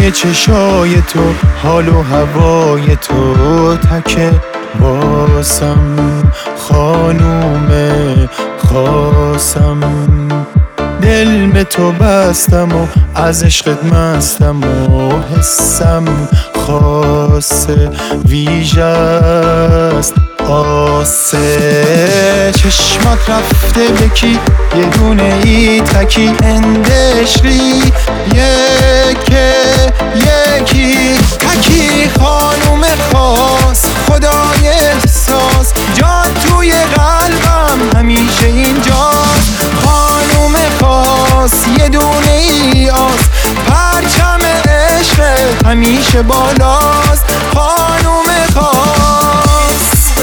رنگ چشای تو، حال و هوای تو تکه باسم، خانوم خاصم. دل به تو بستم و از عشقت مستم و حسم خاصه ویژه است آسه. چشمات رفته بکی یه دونه ای تکی اندشری، یکی تکی خانوم خاص، خدای احساس، جان توی قلبم همیشه اینجاست. خانوم خاص یه دونه ای آس، پرچم عشق همیشه بالاست. خانوم خاص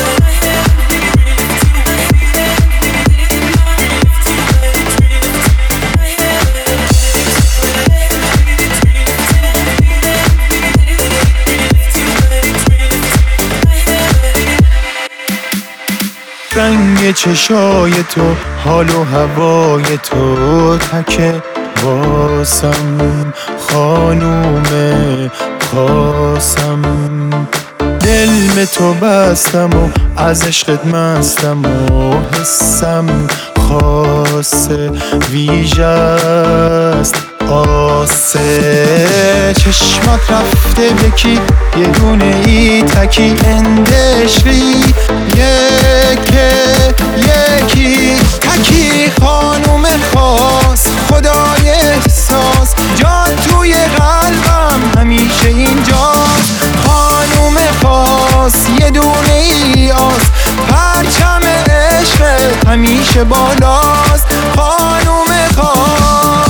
رنگ چشای تو، حال و هوای تو تکه باسم، خانوم خاصم. دل به تو بستم و از عشقت مستم و حسم خاصه ویژه است آسه. چشمات رفته بکی یه دونه ای تکی اندشری، یکی تکی خانوم خاص، خدای احساس، جان توی قلبم همیشه اینجاست. خانوم خاص یه دونه ای آس، پرچم عشق همیشه بالاست. خانوم خاص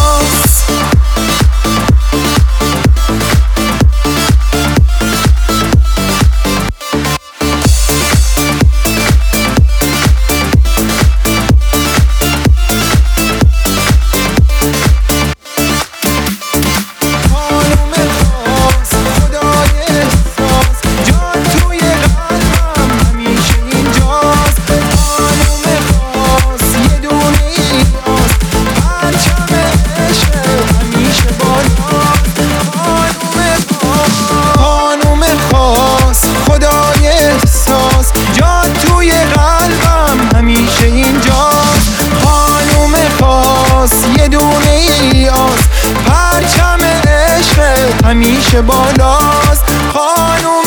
همیشه بالاست. خانوم